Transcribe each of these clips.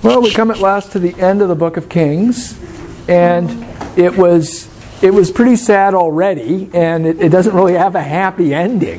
Well, we come at last to the end of the book of Kings, and it was pretty sad already, and it doesn't really have a happy ending.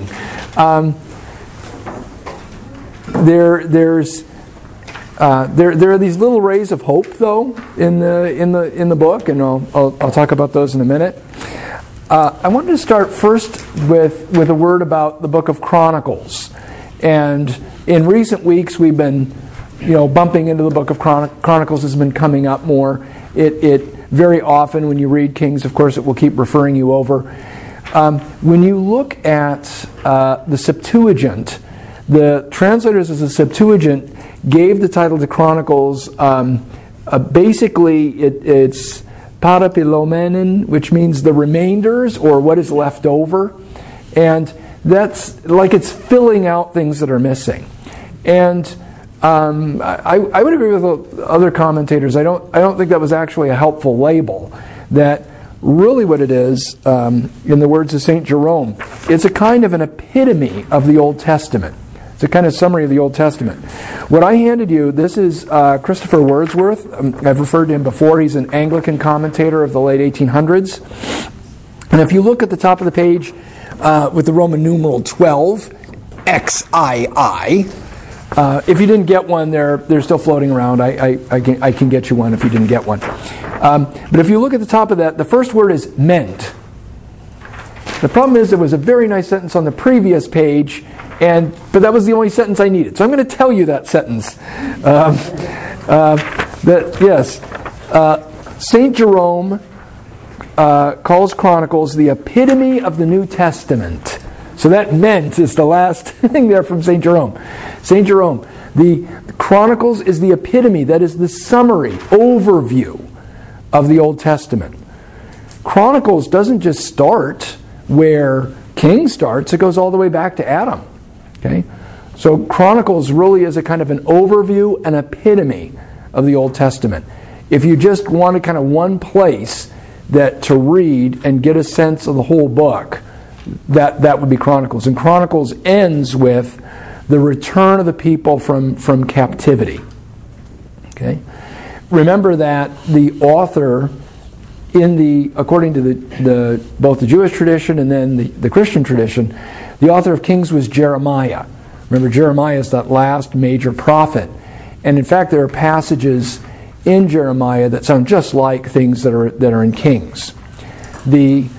There are these little rays of hope, though, in the book, and I'll talk about those in a minute. I wanted to start first with a word about the book of Chronicles, and in recent weeks we've been, bumping into the book of Chronicles has been coming up more. It very often when you read Kings, of course, it will keep referring you over. When you look at the Septuagint, the translators of the Septuagint gave the title to Chronicles. Basically, it's parapilomenon, which means the remainders or what is left over, and that's like it's filling out things that are missing. And I would agree with other commentators. I don't think that was actually a helpful label. That really what it is, in the words of St. Jerome, it's a kind of an epitome of the Old Testament. It's a kind of summary of the Old Testament. What I handed you, this is Christopher Wordsworth. I've referred to him before. He's an Anglican commentator of the late 1800s. And if you look at the top of the page with the Roman numeral 12, XII, if you didn't get one, they're still floating around. I can get you one if you didn't get one. But if you look at the top of that, the first word is meant. The problem is there was a very nice sentence on the previous page, but that was the only sentence I needed. So I'm going to tell you that sentence. St. Jerome calls Chronicles the epitome of the New Testament. So that meant is the last thing there from St. Jerome. St. Jerome, the Chronicles is the epitome, that is the summary, overview of the Old Testament. Chronicles doesn't just start where King starts, it goes all the way back to Adam. Okay? So Chronicles really is a kind of an overview, an epitome of the Old Testament. If you just wanted kind of one place that to read and get a sense of the whole book, that would be Chronicles. And Chronicles ends with the return of the people from captivity. Okay? Remember that the author according to both the Jewish tradition and then the Christian tradition, the author of Kings was Jeremiah. Remember, Jeremiah is that last major prophet. And in fact, there are passages in Jeremiah that sound just like things that are in Kings. The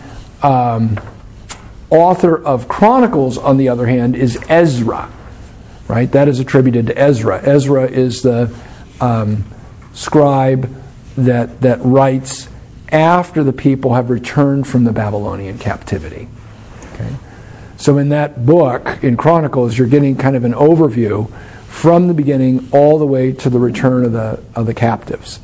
author of Chronicles, on the other hand, is Ezra. Right? That is attributed to Ezra. Ezra is the scribe that writes after the people have returned from the Babylonian captivity. Okay? So in that book, in Chronicles, you're getting kind of an overview from the beginning all the way to the return of the captives.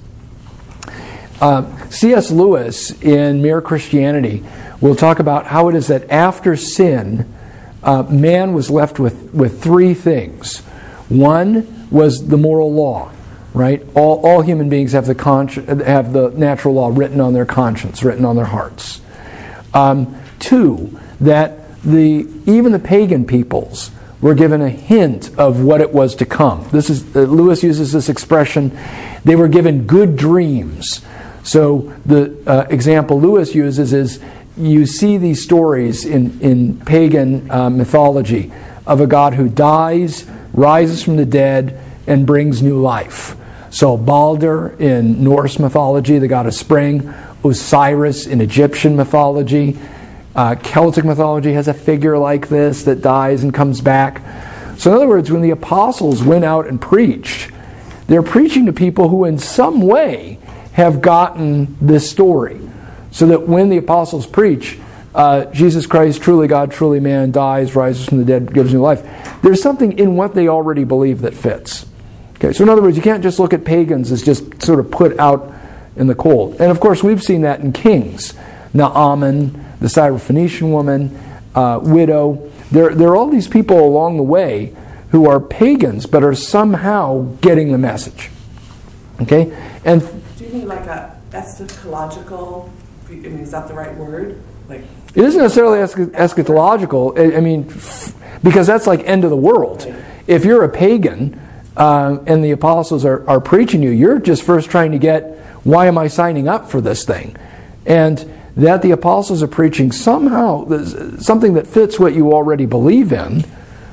C.S. Lewis, in Mere Christianity, will talk about how it is that after sin, man was left with three things. One was the moral law. Right? All human beings have the natural law written on their conscience, written on their hearts. Two, that even the pagan peoples were given a hint of what it was to come. Lewis uses this expression, they were given good dreams. So the example Lewis uses is, you see these stories in pagan mythology of a god who dies, rises from the dead, and brings new life. So Balder in Norse mythology, the god of spring. Osiris in Egyptian mythology. Celtic mythology has a figure like this that dies and comes back. So in other words, when the apostles went out and preached, they're preaching to people who in some way have gotten this story. So that when the apostles preach, Jesus Christ, truly God, truly man, dies, rises from the dead, gives new life, there's something in what they already believe that fits. Okay, so in other words, you can't just look at pagans as just sort of put out in the cold. And of course, we've seen that in Kings. Naaman, the Syrophoenician woman, widow. There are all these people along the way who are pagans, but are somehow getting the message. Okay? And do you mean like a eschatological? Is that the right word? It isn't necessarily eschatological. I mean, because that's like end of the world. Right. If you're a pagan, and the apostles are preaching you, you're just first trying to get, why am I signing up for this thing? And that the apostles are preaching somehow something that fits what you already believe in,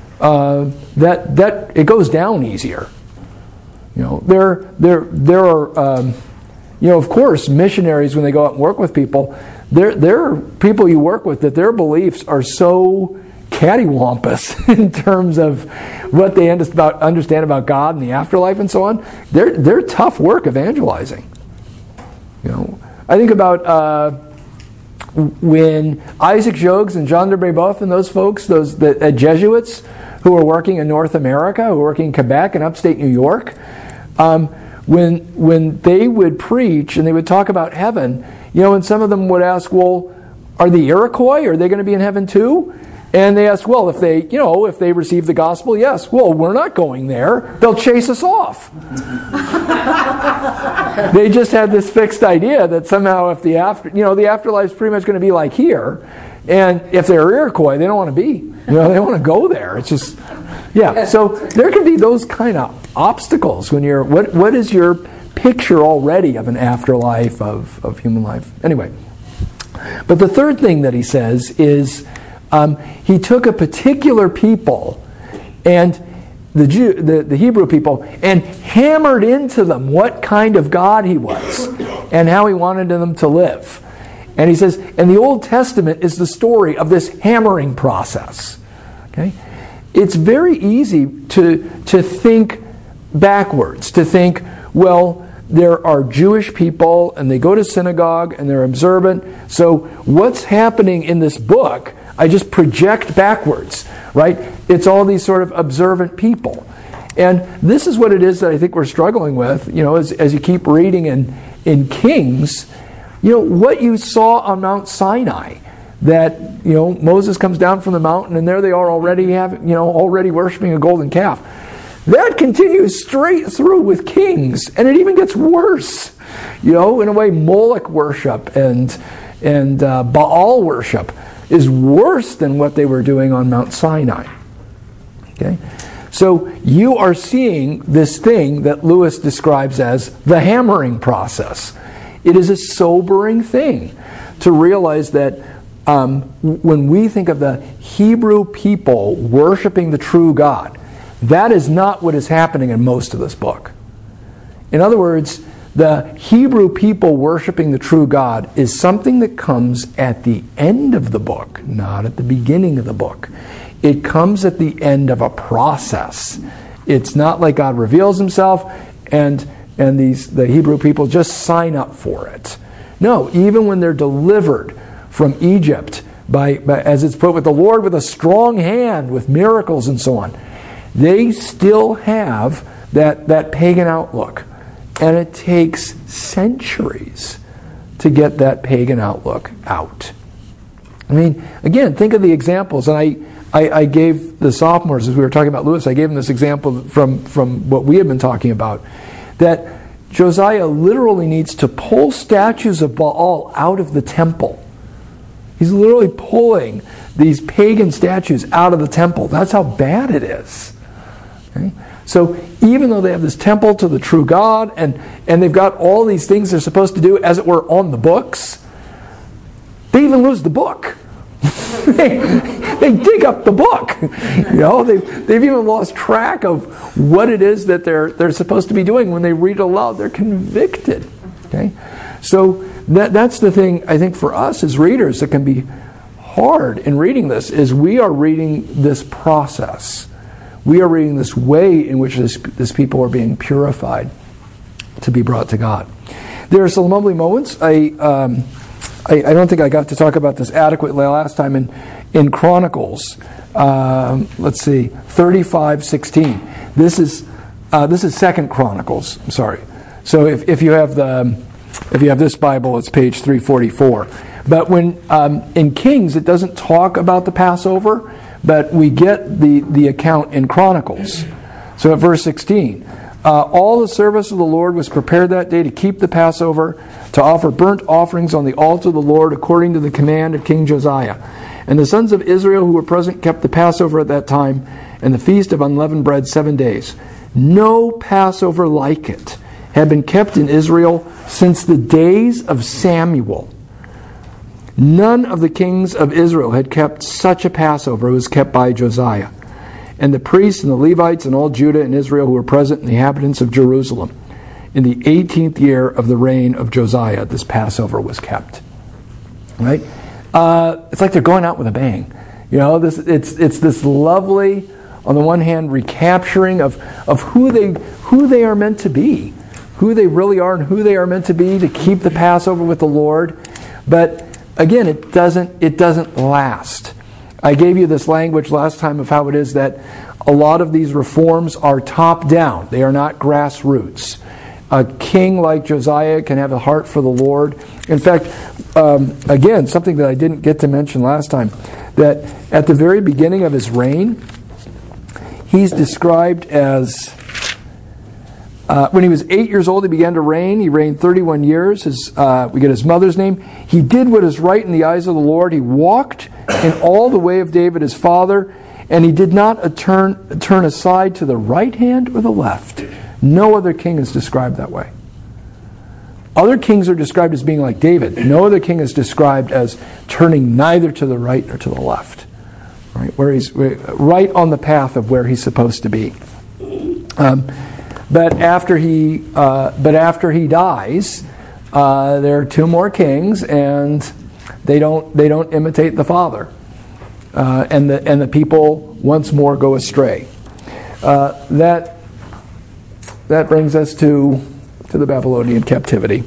that it goes down easier. There are of course, missionaries, when they go out and work with people, there are people you work with that their beliefs are so cattywampus in terms of what they understand about God and the afterlife and so on. They're tough work evangelizing. I think about when Isaac Jogues and Jean de Brebeuf and those folks, the Jesuits who were working in North America, who were working in Quebec and upstate New York, when they would preach and they would talk about heaven, and some of them would ask, well, are the Iroquois, are they going to be in heaven too? And they ask, well, if they receive the gospel, yes. Well, we're not going there. They'll chase us off. They just had this fixed idea that somehow if the afterlife's pretty much going to be like here, and if they're Iroquois, they don't want to be. They want to go there. It's just, yeah. So there can be those kind of obstacles when you're, what is your picture already of an afterlife, of human life? Anyway. But the third thing that he says is, he took a particular people, and the Hebrew people, and hammered into them what kind of God he was and how he wanted them to live. And he says, and the Old Testament is the story of this hammering process. Okay? It's very easy to think backwards, to think, well, there are Jewish people and they go to synagogue and they're observant. So what's happening in this book, I just project backwards, right? It's all these sort of observant people. And this is what it is that I think we're struggling with, as you keep reading in Kings, what you saw on Mount Sinai, that, Moses comes down from the mountain and there they are already worshiping a golden calf. That continues straight through with Kings, and it even gets worse. In a way, Moloch worship and Baal worship is worse than what they were doing on Mount Sinai. Okay? So you are seeing this thing that Lewis describes as the hammering process. It is a sobering thing to realize that when we think of the Hebrew people worshiping the true God, that is not what is happening in most of this book. In other words, the Hebrew people worshiping the true God is something that comes at the end of the book, not at the beginning of the book. It comes at the end of a process. It's not like God reveals himself and the Hebrew people just sign up for it. No, even when they're delivered from Egypt, by as it's put, with the Lord with a strong hand, with miracles and so on, they still have that pagan outlook. And it takes centuries to get that pagan outlook out. I mean, again, think of the examples. And I gave the sophomores, as we were talking about Lewis, I gave them this example from what we have been talking about, that Josiah literally needs to pull statues of Baal out of the temple. He's literally pulling these pagan statues out of the temple. That's how bad it is. Okay? So even though they have this temple to the true God, and they've got all these things they're supposed to do, as it were, on the books, they even lose the book. they dig up the book. They've even lost track of what it is that they're supposed to be doing. When they read it aloud, they're convicted. Okay? So that's the thing, I think, for us as readers that can be hard in reading this, is we are reading this process. We are reading this way in which this people are being purified to be brought to God. There are some lovely moments. I don't think I got to talk about this adequately last time in Chronicles. Let's see, 35:16. This is 2 Chronicles. I'm sorry. So if you have this Bible, it's page 344. But when in Kings, it doesn't talk about the Passover, but we get the account in Chronicles. So at verse 16, all the service of the Lord was prepared that day to keep the Passover, to offer burnt offerings on the altar of the Lord according to the command of King Josiah. And the sons of Israel who were present kept the Passover at that time and the feast of unleavened bread 7 days. No Passover like it had been kept in Israel since the days of Samuel. None of the kings of Israel had kept such a Passover. It was kept by Josiah. And the priests and the Levites and all Judah and Israel who were present, and the inhabitants of Jerusalem. In the 18th year of the reign of Josiah, this Passover was kept. Right? It's like they're going out with a bang. You know, it's this lovely, on the one hand, recapturing of who they are meant to be, who they really are, and who they are meant to be to keep the Passover with the Lord. But again, it doesn't last. I gave you this language last time of how it is that a lot of these reforms are top down. They are not grassroots. A king like Josiah can have a heart for the Lord. In fact, again, something that I didn't get to mention last time, that at the very beginning of his reign, he's described as, when he was 8 years old, he began to reign. He reigned 31 years. We get his mother's name. He did what is right in the eyes of the Lord. He walked in all the way of David his father, and he did not turn aside to the right hand or the left. No other king is described that way. Other kings are described as being like David. No other king is described as turning neither to the right nor to the left. Right? Where he's right on the path of where he's supposed to be. But after he dies, there are two more kings, and they don't imitate the father, and the people once more go astray. That brings us to the Babylonian captivity.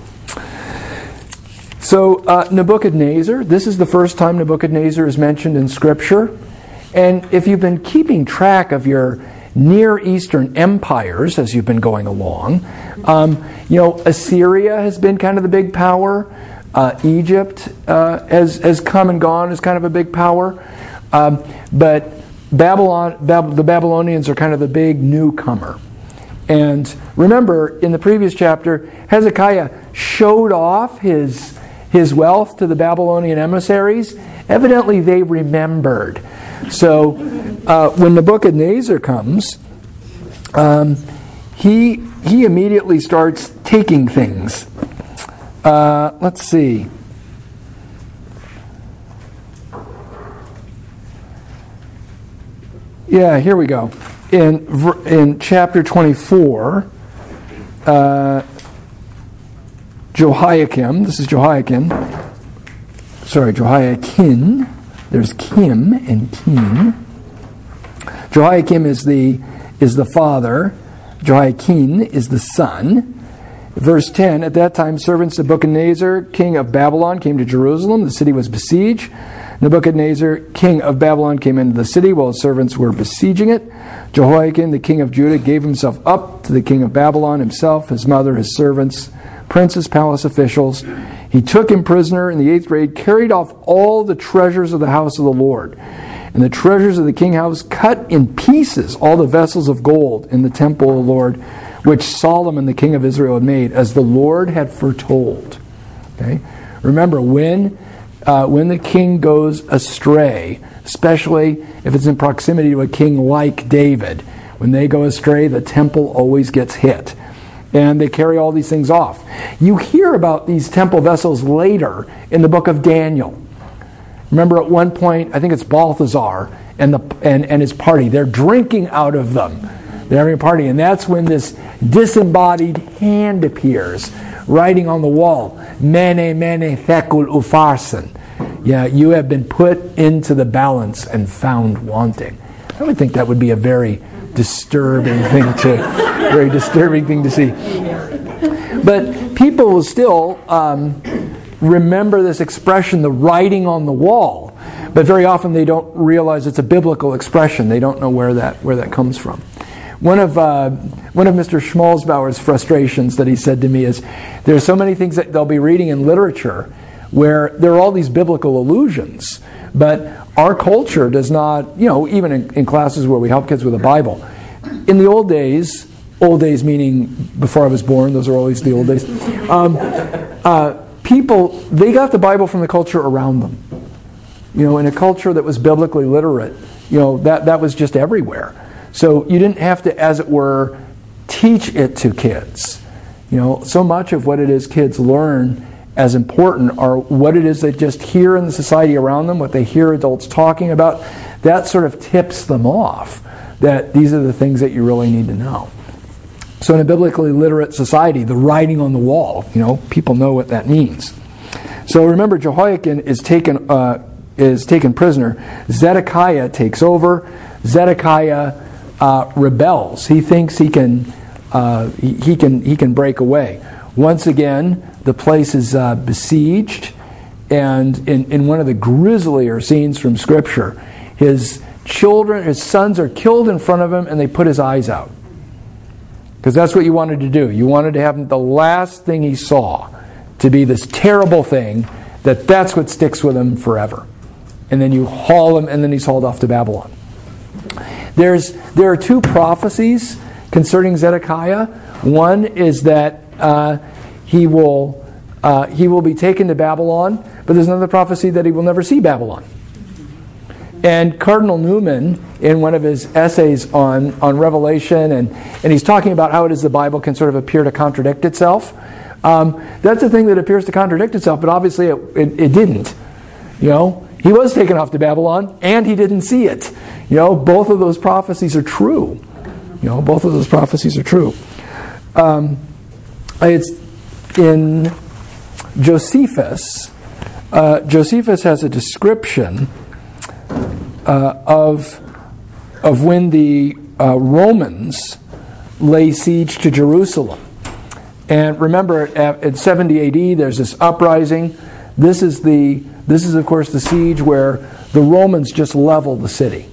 So Nebuchadnezzar, this is the first time Nebuchadnezzar is mentioned in Scripture. And if you've been keeping track of your Near Eastern empires as you've been going along, Assyria has been kind of the big power. Egypt has come and gone as kind of a big power. But the Babylonians are kind of the big newcomer. And remember, in the previous chapter, Hezekiah showed off his wealth to the Babylonian emissaries. Evidently, they remembered. So, when Nebuchadnezzar comes, he immediately starts taking things. Let's see. Yeah, here we go. In chapter 24, Jehoiakim, this is Jehoiakim. Sorry, Jehoiakim. There's Kim and Kin. Jehoiakim is the father. Jehoiakim is the son. Verse 10, at that time servants of Nebuchadnezzar, king of Babylon, came to Jerusalem. The city was besieged. Nebuchadnezzar, king of Babylon, came into the city while his servants were besieging it. Jehoiakim, the king of Judah, gave himself up to the king of Babylon, himself, his mother, his servants, princes, palace officials. He took him prisoner in the 8th grade, carried off all the treasures of the house of the Lord, and the treasures of the king house, cut in pieces all the vessels of gold in the temple of the Lord, which Solomon, the king of Israel, had made, as the Lord had foretold. Okay? Remember, when the king goes astray, especially if it's in proximity to a king like David, when they go astray, the temple always gets hit. And they carry all these things off. You hear about these temple vessels later in the book of Daniel. Remember at one point, I think it's Balthazar and his party, they're drinking out of them. They're having a party, and that's when this disembodied hand appears, writing on the wall, Mene, Mene, Thekul, Upharsin. Yeah, you have been put into the balance and found wanting. I would think that would be a very disturbing thing to see. But people will still remember this expression, the writing on the wall. But very often they don't realize it's a biblical expression. They don't know where that comes from. One of Mr. Schmalzbauer's frustrations that he said to me is, there are so many things that they'll be reading in literature where there are all these biblical allusions, but our culture does not, even in classes where we help kids with the Bible. In the old days meaning before I was born, those are always the old days, people, they got the Bible from the culture around them. In a culture that was biblically literate, that was just everywhere. So you didn't have to, as it were, teach it to kids. So much of what it is kids learn as important are what it is they just hear in the society around them, what they hear adults talking about. That sort of tips them off that these are the things that you really need to know. So in a biblically literate society, the writing on the wall, people know what that means. So remember, Jehoiakim is taken prisoner. Zedekiah takes over. Zedekiah rebels. He thinks he can break away. Once again, the place is besieged, and in one of the grislier scenes from Scripture, his sons are killed in front of him, and they put his eyes out. Because that's what you wanted to do. You wanted to have the last thing he saw to be this terrible thing, that's what sticks with him forever. And then you haul him, and then he's hauled off to Babylon. There are two prophecies concerning Zedekiah. One is that he will be taken to Babylon, but there's another prophecy that he will never see Babylon. And Cardinal Newman, in one of his essays on Revelation, and he's talking about how it is the Bible can sort of appear to contradict itself. That's a thing that appears to contradict itself, but obviously it didn't. He was taken off to Babylon, and he didn't see it. Both of those prophecies are true. Both of those prophecies are true. It's in Josephus. Josephus has a description of when the Romans lay siege to Jerusalem. And remember, at 70 AD, there's this uprising. This is of course the siege where the Romans just leveled the city.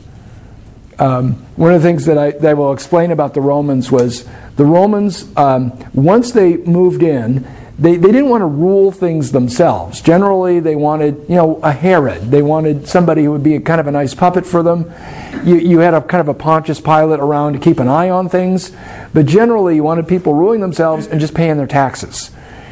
One of the things that I will explain about the Romans was the Romans, once they moved in, they didn't want to rule things themselves. Generally, they wanted, a Herod. They wanted somebody who would be kind of a nice puppet for them. You had a kind of a Pontius Pilate around to keep an eye on things. But generally, you wanted people ruling themselves and just paying their taxes.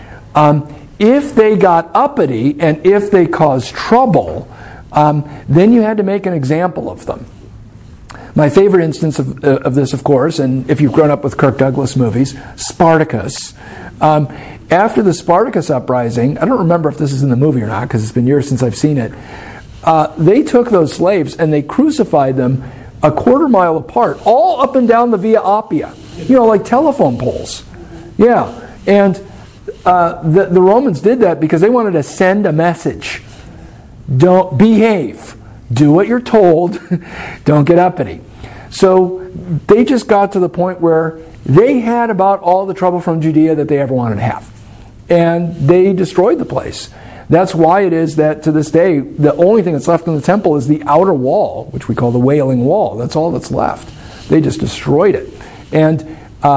If they got uppity and if they caused trouble, then you had to make an example of them. My favorite instance of this, of course, and if you've grown up with Kirk Douglas movies, Spartacus. After the Spartacus uprising, I don't remember if this is in the movie or not because it's been years since I've seen it, they took those slaves and they crucified them a quarter mile apart, all up and down the Via Appia, like telephone poles. Yeah, and the Romans did that because they wanted to send a message. Don't behave. Do what you're told. Don't get uppity. So they just got to the point where they had about all the trouble from Judea that they ever wanted to have. And they destroyed the place. That's why it is that to this day, the only thing that's left in the temple is the outer wall, which we call the Wailing Wall. That's all that's left. They just destroyed it. And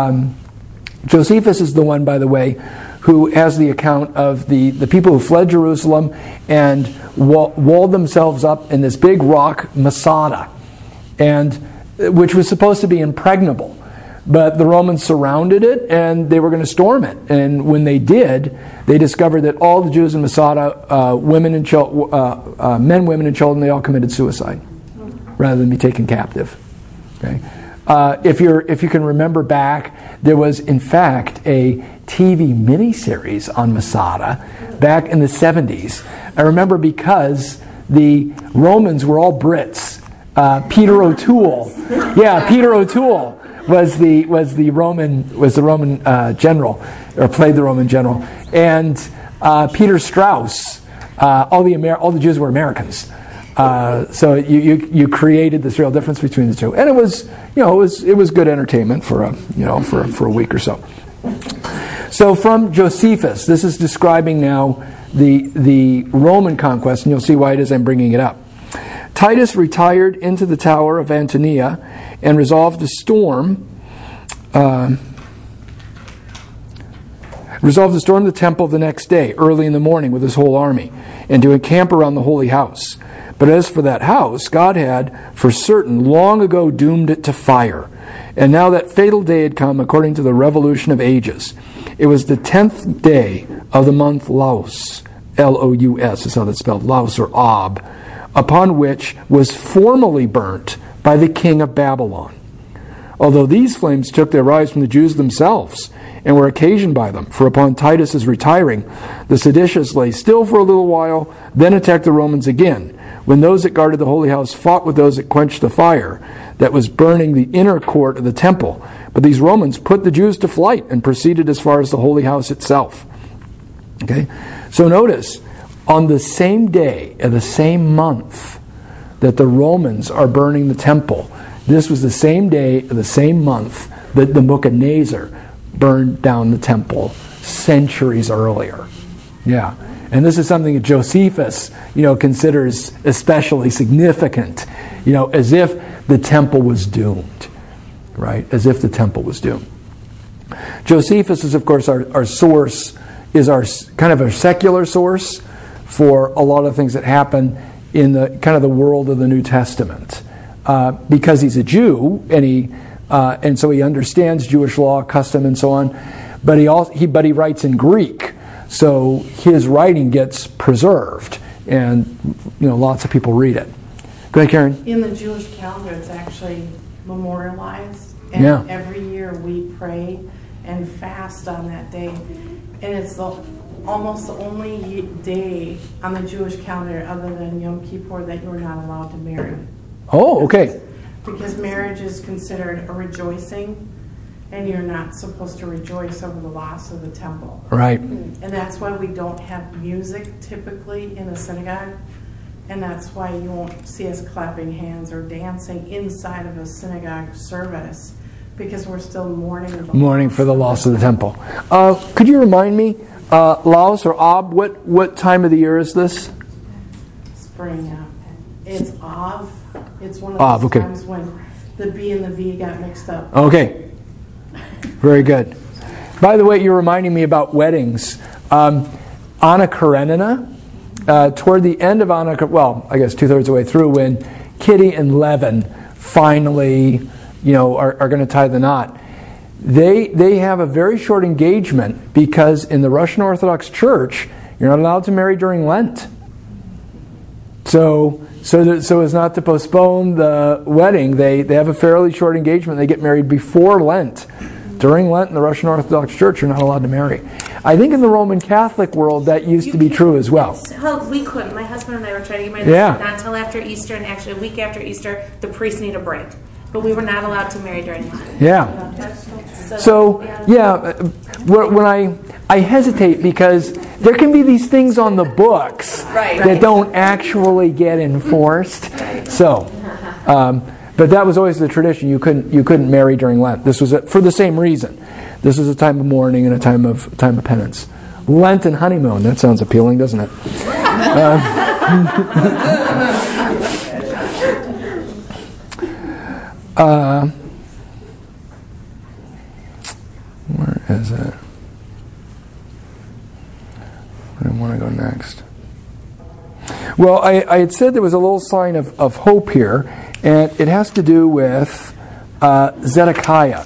Josephus is the one, by the way, who has the account of the people who fled Jerusalem and walled themselves up in this big rock, Masada, and which was supposed to be impregnable. But the Romans surrounded it, and they were going to storm it. And when they did, they discovered that all the Jews in Masada, men, women, and children, they all committed suicide rather than be taken captive. Okay? If you can remember back, there was in fact a TV miniseries on Masada back in the 70s. I remember because the Romans were all Brits. Peter O'Toole, Peter O'Toole was the Roman general, or played the Roman general, and Peter Strauss. All the Jews were Americans. So you created this real difference between the two, and it was good entertainment for a week or so. So from Josephus, this is describing now the Roman conquest, and you'll see why it is I'm bringing it up. Titus retired into the tower of Antonia and resolved to storm the temple the next day, early in the morning, with his whole army, and to encamp around the holy house. But as for that house, God had, for certain, long ago doomed it to fire. And now that fatal day had come, according to the revolution of ages. It was the 10th day of the month Laus, L-O-U-S is how that's spelled, Laus or Ab, upon which was formally burnt by the king of Babylon. although these flames took their rise from the Jews themselves, and were occasioned by them. For upon Titus's retiring, the seditious lay still for a little while, then attacked the Romans again, when those that guarded the holy house fought with those that quenched the fire that was burning the inner court of the temple. But these Romans put the Jews to flight and proceeded as far as the holy house itself. Okay, so notice, on the same day of the same month that the Romans are burning the temple, this was the same day of the same month that the Nebuchadnezzar burned down the temple centuries earlier. Yeah. And this is something that Josephus, considers especially significant, as if the temple was doomed, right? As if the temple was doomed. Josephus is, of course, our source, is our kind of a secular source for a lot of things that happen in the kind of the world of the New Testament. Because he's a Jew, and so he understands Jewish law, custom, and so on. But he writes in Greek, so his writing gets preserved, and lots of people read it. Go ahead, Karen. In the Jewish calendar, it's actually memorialized, and every year we pray and fast on that day, and it's almost the only day on the Jewish calendar other than Yom Kippur that you're not allowed to marry. Oh, okay. Because marriage is considered a rejoicing, and you're not supposed to rejoice over the loss of the temple. Right. And that's why we don't have music typically in the synagogue, and that's why you won't see us clapping hands or dancing inside of a synagogue service, because we're still mourning for the loss of the temple. Could you remind me, Laos or Ab, what time of the year is this? Spring, yeah. It's Av. It's one of those times when the B and the V got mixed up. Okay. Very good. By the way, you're reminding me about weddings. Anna Karenina, toward the end of Anna, I guess 2/3 of the way through, when Kitty and Levin finally, are going to tie the knot, they have a very short engagement because in the Russian Orthodox Church, you're not allowed to marry during Lent. So as not to postpone the wedding, they have a fairly short engagement. They get married before Lent. During Lent in the Russian Orthodox Church, you're not allowed to marry. I think in the Roman Catholic world, that used to be true as well. We couldn't. My husband and I were trying to get married not until after Easter, and actually a week after Easter, the priest needed a break. But we were not allowed to marry during Lent. Yeah. When I hesitate because there can be these things on the books that don't actually get enforced. So, but that was always the tradition. You couldn't marry during Lent. This was for the same reason. This was a time of mourning and a time of penance. Lent and honeymoon. That sounds appealing, doesn't it? Where is it? Where do I want to go next? Well, I had said there was a little sign of hope here, and it has to do with Zedekiah.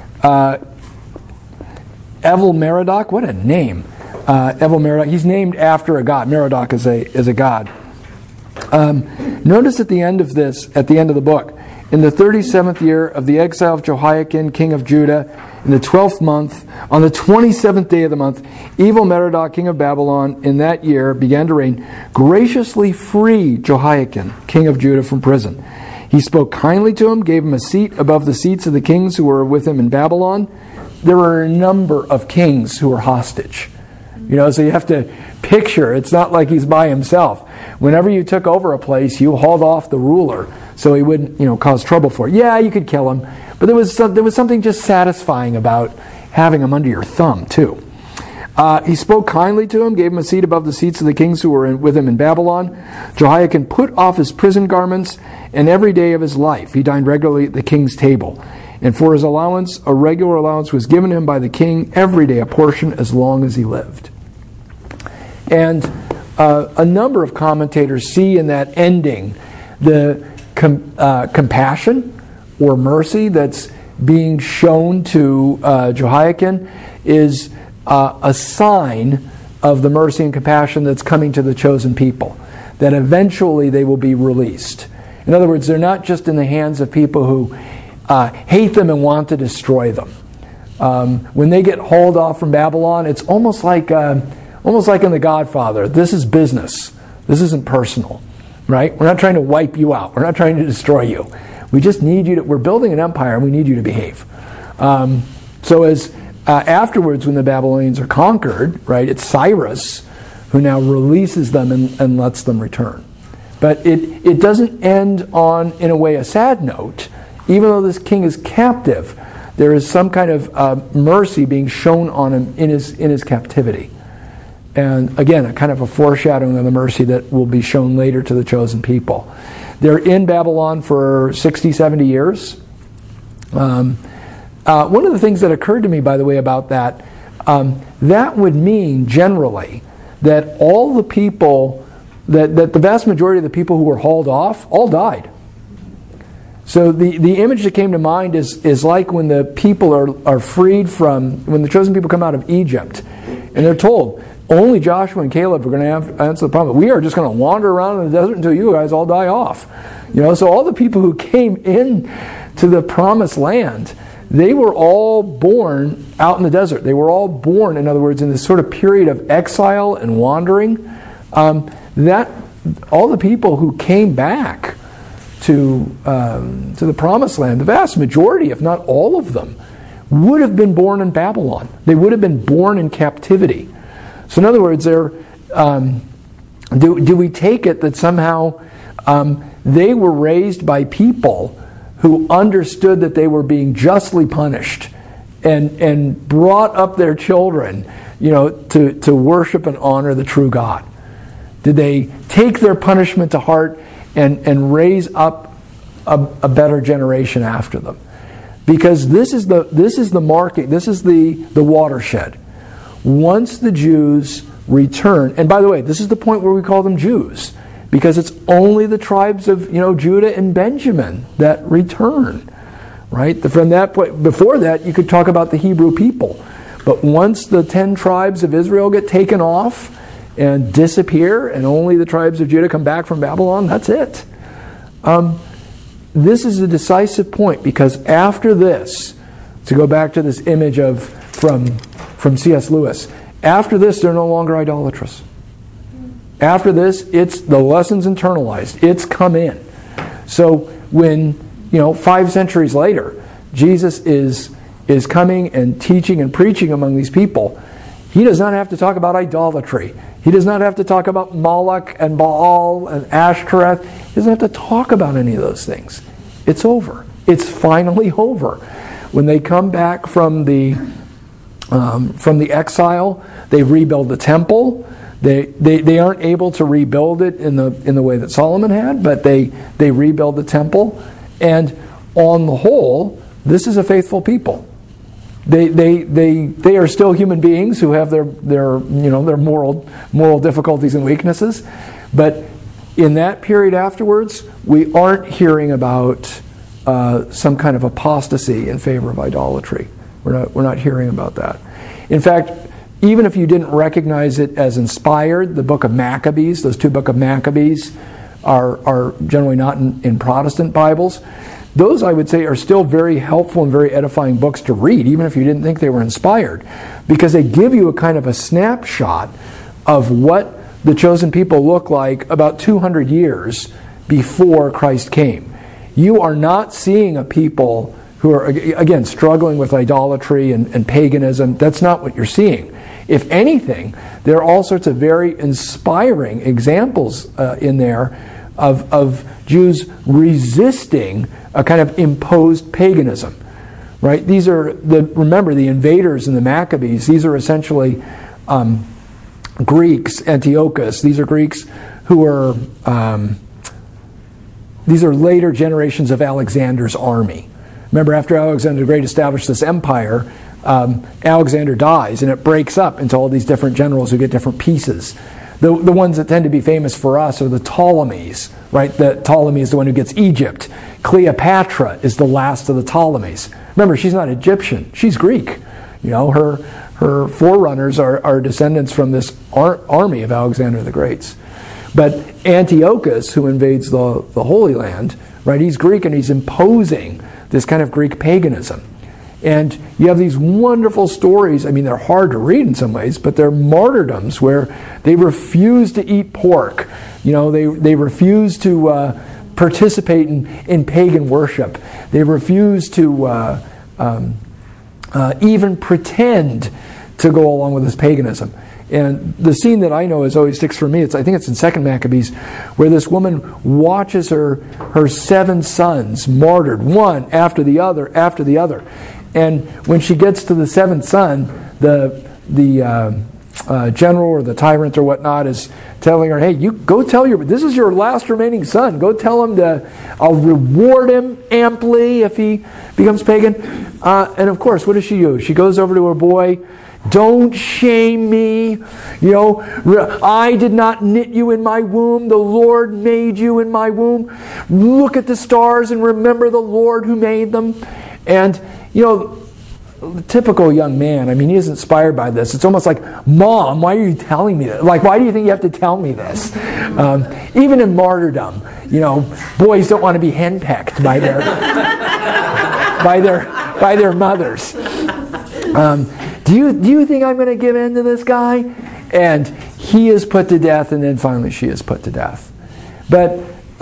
Evil-Merodach, what a name. Evil-Merodach, he's named after a god. Merodach is a god. Notice at the end of the book, in the 37th year of the exile of Jehoiakim, king of Judah, in the 12th month, on the 27th day of the month, Evil-Merodach, king of Babylon, in that year began to reign, graciously freed Jehoiakim, king of Judah, from prison. He spoke kindly to him, gave him a seat above the seats of the kings who were with him in Babylon. There were a number of kings who were hostage. So you have to picture, it's not like he's by himself. Whenever you took over a place, you hauled off the ruler so he wouldn't, cause trouble for it. Yeah, you could kill him, but there was something just satisfying about having him under your thumb too. He spoke kindly to him, gave him a seat above the seats of the kings who were with him in Babylon. Jehoiakim put off his prison garments, and every day of his life he dined regularly at the king's table. And for his allowance, a regular allowance was given him by the king every day, a portion as long as he lived. And a number of commentators see in that ending the compassion or mercy that's being shown to Jehoiakim is a sign of the mercy and compassion that's coming to the chosen people, that eventually they will be released. In other words, they're not just in the hands of people who hate them and want to destroy them. When they get hauled off from Babylon, it's almost like in The Godfather. This is business. This isn't personal, right? We're not trying to wipe you out. We're not trying to destroy you. We just need you to. We're building an empire, and we need you to behave. So as afterwards, when the Babylonians are conquered, right, it's Cyrus who now releases them and lets them return. But it doesn't end on, in a way, a sad note. Even though this king is captive, there is some kind of mercy being shown on him in his captivity. And again, a kind of a foreshadowing of the mercy that will be shown later to the chosen people. They're in Babylon for 60, 70 years. One of the things that occurred to me, by the way, about that, that would mean generally that all the people, that the vast majority of the people who were hauled off, all died. So the image that came to mind is like when the people are freed from, when the chosen people come out of Egypt, and they're told, only Joshua and Caleb are going to answer the problem. We are just going to wander around in the desert until you guys all die off. So all the people who came in to the promised land, they were all born out in the desert. They were all born, in other words, in this sort of period of exile and wandering. That all the people who came back to the promised land, the vast majority, if not all of them, would have been born in Babylon. They would have been born in captivity. So in other words, do we take it that somehow they were raised by people who understood that they were being justly punished and brought up their children, to worship and honor the true God? Did they take their punishment to heart and raise up a better generation after them? Because this is the marking, this is the watershed. Once the Jews return, and by the way, this is the point where we call them Jews, because it's only the tribes of Judah and Benjamin that return, right? From that point, before that, you could talk about the Hebrew people, but once the 10 tribes of Israel get taken off and disappear, and only the tribes of Judah come back from Babylon, that's it. This is a decisive point, because after this, to go back to this image from C.S. Lewis, after this, they're no longer idolatrous. After this, it's the lessons internalized. It's come in. So when 5 centuries later, Jesus is coming and teaching and preaching among these people, he does not have to talk about idolatry. He does not have to talk about Moloch and Baal and Ashtoreth. He doesn't have to talk about any of those things. It's over. It's finally over. When they come back from the exile, they rebuild the temple. They aren't able to rebuild it in the way that Solomon had, but they rebuild the temple. And on the whole, this is a faithful people. They are still human beings who have their moral difficulties and weaknesses, but in that period afterwards, we aren't hearing about some kind of apostasy in favor of idolatry. We're not hearing about that. In fact, even if you didn't recognize it as inspired, the book of Maccabees, those 2 books of Maccabees are generally not in Protestant Bibles. Those, I would say, are still very helpful and very edifying books to read, even if you didn't think they were inspired, because they give you a kind of a snapshot of what the chosen people look like about 200 years before Christ came. You are not seeing a people who are, again, struggling with idolatry and paganism. That's not what you're seeing. If anything, there are all sorts of very inspiring examples in there of Jews resisting a kind of imposed paganism, right? These are remember the invaders in the Maccabees. These are essentially Greeks, Antiochus. These are Greeks who are these are later generations of Alexander's army. Remember, after Alexander the Great established this empire, Alexander dies, and it breaks up into all these different generals who get different pieces. The ones that tend to be famous for us are the Ptolemies, right? The Ptolemy is the one who gets Egypt. Cleopatra is the last of the Ptolemies. Remember, she's not Egyptian; she's Greek. Her forerunners are descendants from this army of Alexander the Great's. But Antiochus, who invades the Holy Land, right? He's Greek, and he's imposing this kind of Greek paganism. And you have these wonderful stories. I mean, they're hard to read in some ways, but they're martyrdoms where they refuse to eat pork. They refuse to participate in pagan worship. They refuse to even pretend to go along with this paganism. And the scene that I know always sticks for me, I think it's in 2 Maccabees, where this woman watches her 7 sons martyred, one after the other. And when she gets to the 7th son, the general or the tyrant or whatnot is telling her, hey, you go tell this is your last remaining son. Go tell him I'll reward him amply if he becomes pagan. And of course, what does she do? She goes over to her boy. Don't shame me. I did not knit you in my womb. The Lord made you in my womb. Look at the stars and remember the Lord who made them. And, the typical young man, he is inspired by this. It's almost like, Mom, why are you telling me that? Like, why do you think you have to tell me this? Even in martyrdom, boys don't want to be henpecked by their mothers. Do you think I'm going to give in to this guy? And he is put to death, and then finally she is put to death. But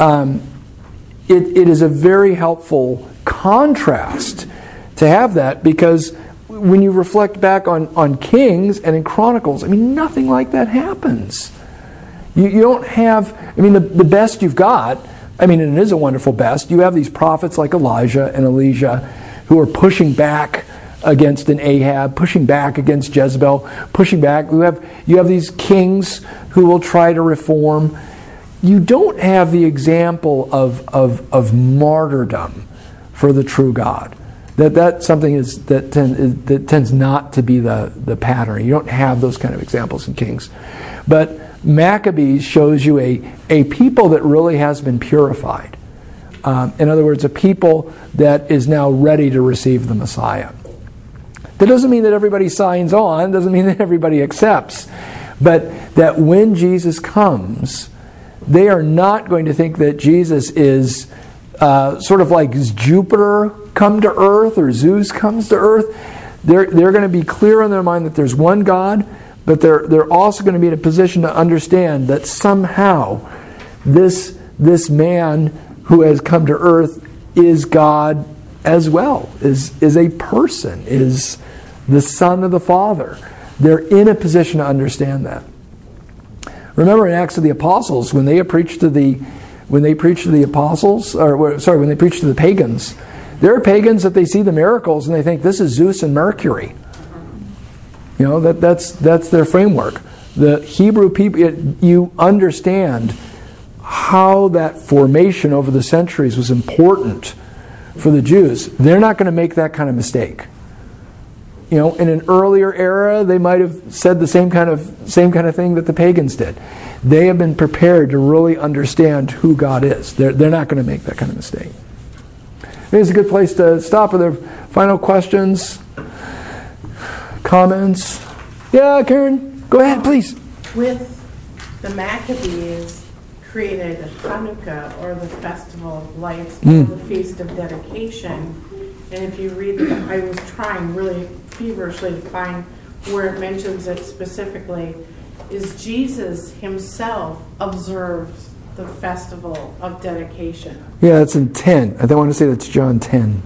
it is a very helpful contrast to have that, because when you reflect back on Kings and in Chronicles, nothing like that happens. You don't have, the best you've got, and it is a wonderful best, you have these prophets like Elijah and Elisha who are pushing back against an Ahab, pushing back against Jezebel, pushing back. You have these kings who will try to reform. You don't have the example of martyrdom for the true God. That's something that tends not to be the pattern. You don't have those kind of examples in Kings. But Maccabees shows you a people that really has been purified. In other words, a people that is now ready to receive the Messiah. That doesn't mean that everybody signs on, doesn't mean that everybody accepts, but that when Jesus comes, they are not going to think that Jesus is sort of like Jupiter come to earth or Zeus comes to earth. They're going to be clear in their mind that there's one God, but they're also going to be in a position to understand that somehow this man who has come to earth is God as well, is a person, is the Son of the Father. They're in a position to understand that. Remember in Acts of the Apostles, when they preached to the apostles, when they preached to the pagans, there are pagans that they see the miracles and they think this is Zeus and Mercury. That's their framework. The Hebrew people, you understand how that formation over the centuries was important for the Jews. They're not going to make that kind of mistake. In an earlier era, they might have said the same kind of thing that the pagans did. They have been prepared to really understand who God is. They're not going to make that kind of mistake. I think it's a good place to stop. Are there final questions? Comments? Yeah, Karen, go ahead, please. With the Maccabees created Hanukkah, or the Festival of Lights, or the Feast of Dedication. And if you read I was trying really feverishly to find where it mentions it specifically, is Jesus himself observes the Festival of Dedication. Yeah, that's in 10. I want to say that's John 10.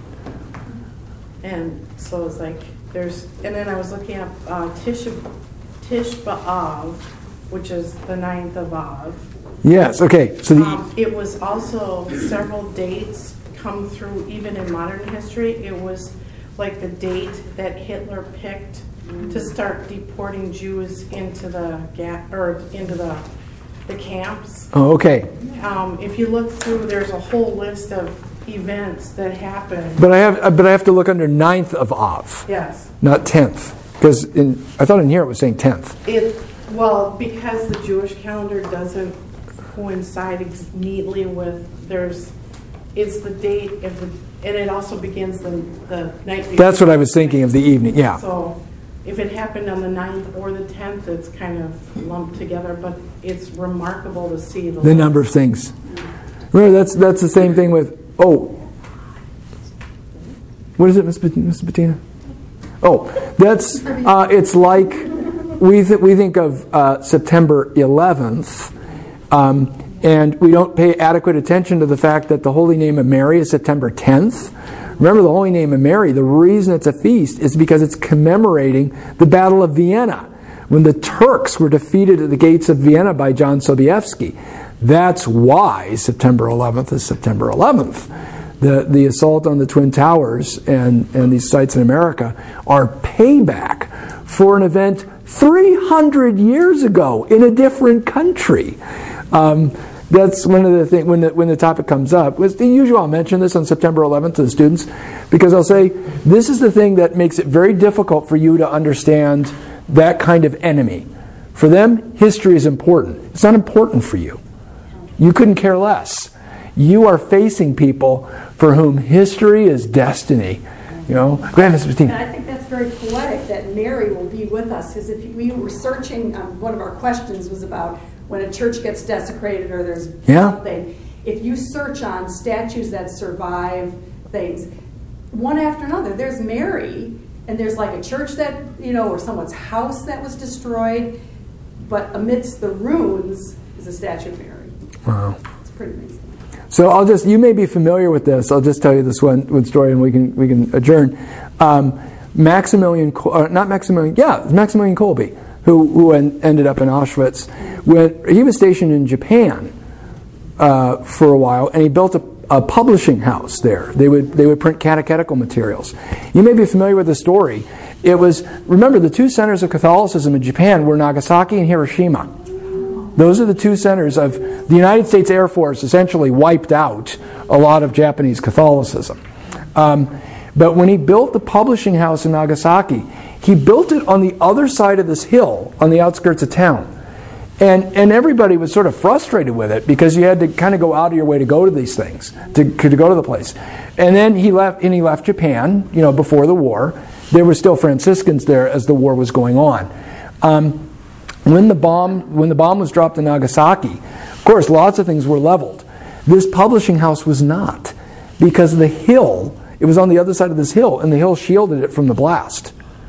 And so it's like, and then I was looking up Tish B'Av, which is the 9th of Av. Yes, okay. So it was also several dates come through even in modern history. It was like the date that Hitler picked to start deporting Jews into the camps. Oh, okay. If you look through, there's a whole list of events that happened. But I have to look under 9th of Av. Yes. Not 10th, because I thought in here it was saying 10th. Because the Jewish calendar doesn't coincide neatly with it's the date and it also begins the night before. That's what I was thinking of, the evening, yeah. So if it happened on the 9th or the 10th, it's kind of lumped together, but it's remarkable to see the number of things. Remember, that's the same thing with, What is it, Miss Bettina? Oh, that's it's like we think of September 11th, and we don't pay adequate attention to the fact that the Holy Name of Mary is September 10th. Remember, the Holy Name of Mary, the reason it's a feast is because it's commemorating the Battle of Vienna, when the Turks were defeated at the gates of Vienna by John Sobieski. That's why September 11th is September 11th. The assault on the Twin Towers and these sites in America are payback for an event 300 years ago in a different country. That's one of the things, when the topic comes up, usually I'll mention this on September 11th to the students, because I'll say, this is the thing that makes it very difficult for you to understand that kind of enemy. For them, history is important. It's not important for you. You couldn't care less. You are facing people for whom history is destiny. Go ahead, Ms. Bettina. And I think that's very poetic that Mary will be with us, because if we were searching, one of our questions was about when a church gets desecrated or there's something. If you search on statues that survive things, one after another, there's Mary, and there's like a church that, or someone's house that was destroyed, but amidst the ruins is a statue of Mary. Wow. It's pretty amazing. So you may be familiar with this. I'll just tell you this one story, and we can adjourn. Maximilian Kolbe, who ended up in Auschwitz, he was stationed in Japan for a while, and he built a publishing house there. They would print catechetical materials. You may be familiar with the story. Remember, the two centers of Catholicism in Japan were Nagasaki and Hiroshima. Those are the two centers of the United States Air Force. Essentially wiped out a lot of Japanese Catholicism. But when he built the publishing house in Nagasaki, he built it on the other side of this hill on the outskirts of town. And everybody was sort of frustrated with it, because you had to kind of go out of your way to go to these things, to go to the place. And then he left Japan, before the war. There were still Franciscans there as the war was going on. When the bomb was dropped in Nagasaki, of course, lots of things were leveled. This publishing house was not, because the hill, it was on the other side of this hill, and the hill shielded it from the blast.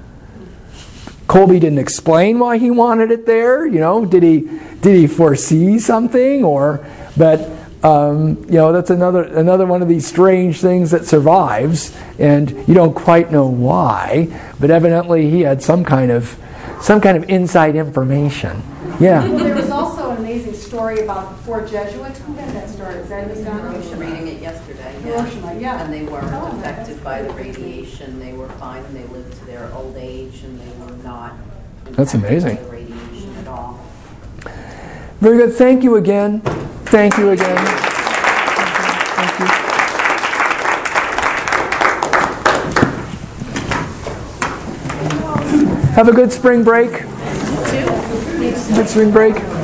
Kolbe didn't explain why he wanted it there. Did he foresee something? But that's another one of these strange things that survives, and you don't quite know why. But evidently, he had some kind of inside information. Yeah. Well, there was also an amazing story about the four Jesuits. Who had that story? Is that Hiroshima? I was reading it yesterday. Hiroshima, yeah. And they weren't affected by the radiation. They were fine, and they lived to their old age, and they were not That's amazing. by the radiation at all. Very good. Thank you again. Thank you again. Thank you. Have a good spring break. Good spring break.